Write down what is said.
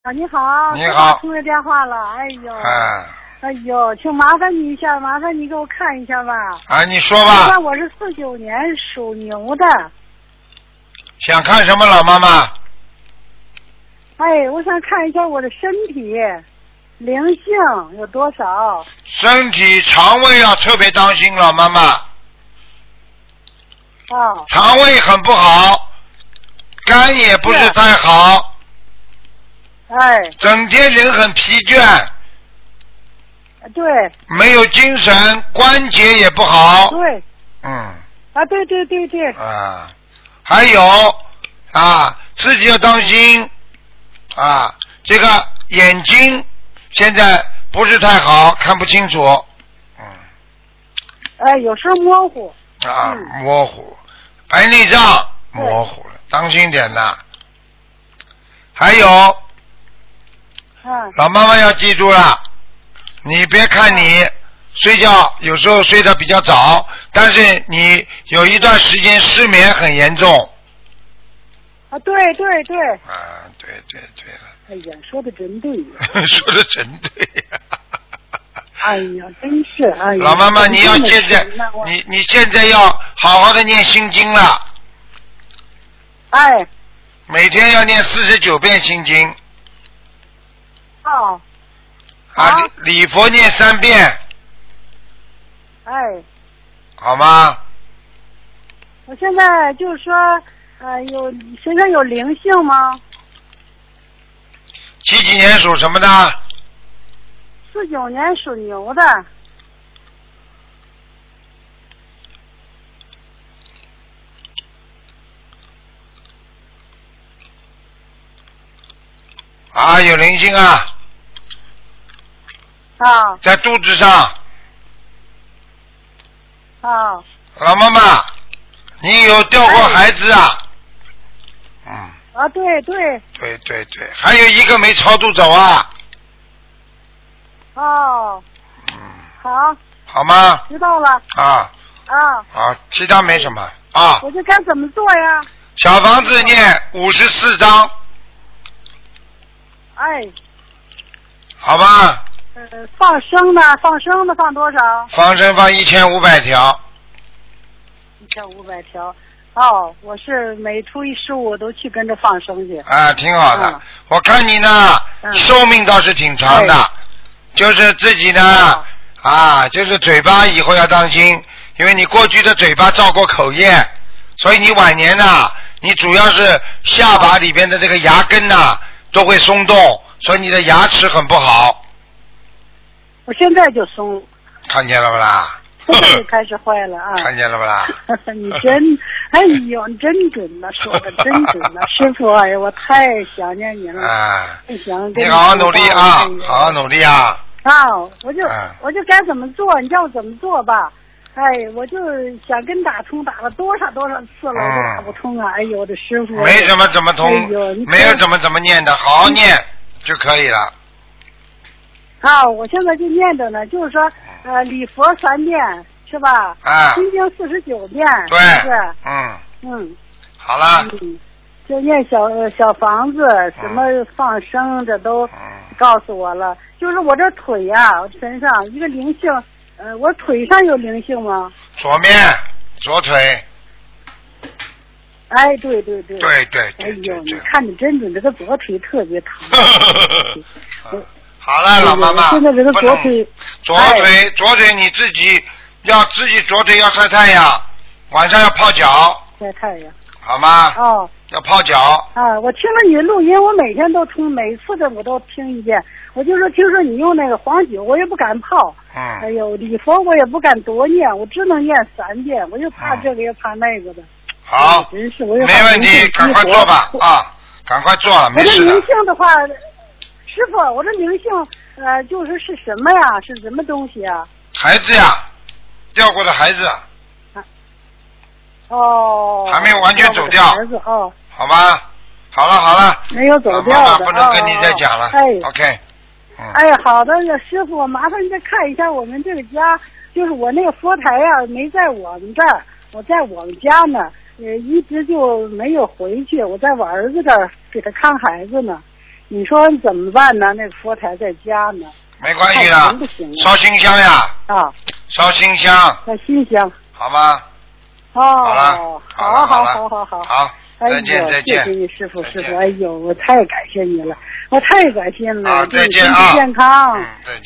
你好。 你好。 通了电话了，哎呦。哎呦，请麻烦你一下，麻烦你给我看一下吧。 啊，你说吧。 我是49年属牛的。 想看什么，老妈妈？ 哎，我想看一下我的身体灵性有多少。 身体肠胃要特别当心，老妈妈。肠胃很不好，肝也不是太好。整天人很疲倦。 对。 没有精神，关节也不好。 对。对。 还有自己要当心这个眼睛现在不是太好，看不清楚。 有时候模糊。 模糊，白内障模糊了，当心点呐。还有，老妈妈要记住了，你别看你睡觉有时候睡得比较早，但是你有一段时间失眠很严重。 对。 对了。 哎呀，说的真对。 说的真对呀。 哎呀，真是哎呀。 老妈妈，你要现在，你现在要好好的念心经了。每天要念49遍心经。礼佛念3遍。好吗？ 我现在就是说，身上有灵性吗 ？几几年属什么的 ？49年属牛的。 有灵性啊。在肚子上。老妈妈，你有掉过孩子啊？对，还有一个没超度走啊。好吗？ 知道了。 其他没什么我就该怎么做呀？ 小房子念54章。好吧。 放生的放多少？ 放生放1500条。 1500条。我是每初一15我都去跟着放生去。 挺好的。我看你呢，寿命倒是挺长的，就是自己呢，就是嘴巴以后要当心，因为你过去的嘴巴造过口业，所以你晚年呢，你主要是下巴里边的这个牙根呢都会松动，所以你的牙齿很不好。 我现在就松。 看见了不啦？ 现在就开始坏了啊！ 看见了不啦？ 你哎呦，你真准了，说的真准了，师傅，哎呀，我太想念你了。你好好努力啊，好好努力啊！ 我就该怎么做，你叫我怎么做吧？我就想跟打通，打了多少次了，我都打不通啊！哎呦，我的师傅。 没怎么通，没有怎么念的，好好念就可以了。 我现在就念着呢，就是说，礼佛3遍是吧？心经49遍， 对， 是。 好了。 就念小房子，什么放生，这都告诉我了。就是我这腿啊，我身上一个灵性，我腿上有灵性吗？ 左腿。 对。 哎呦，你看你真准，这个左腿特别疼。 好了，老妈妈， 现在这个左腿你自己左腿要晒太阳，晚上要泡脚。 晒太阳。 好吗？要泡脚。 我听了你的录音，我每天都听，每次的我都听一遍。我就说听说你用那个黄酒，我也不敢泡。哎呦，礼佛我也不敢多念，我只能念3遍，我就怕这个也怕那个的。 好， 真是我也没问题，赶快做吧赶快做了，没事的。 我这灵性的话，师傅，我这灵性就是什么呀？是什么东西啊？ 孩子呀，掉过的孩子。还没有完全走掉。 孩子好吧，好了。 没有走掉的。 妈妈不能跟你再讲了。OK。 好的，师傅，麻烦你再看一下我们这个家，就是我那个佛台呀，没在我们这儿，我在我们家呢，一直就没有回去，我在我儿子这儿给他看孩子呢。 你说怎么办呢？那佛台在家呢。 没关系的，烧新香呀。 啊。 烧新香。 烧新香。 好吗？ 哦。 好了。好。再见再见。 谢谢你师傅，哎呦，我太感谢你了，我太感谢了。 好，再见啊。 健康。 再见。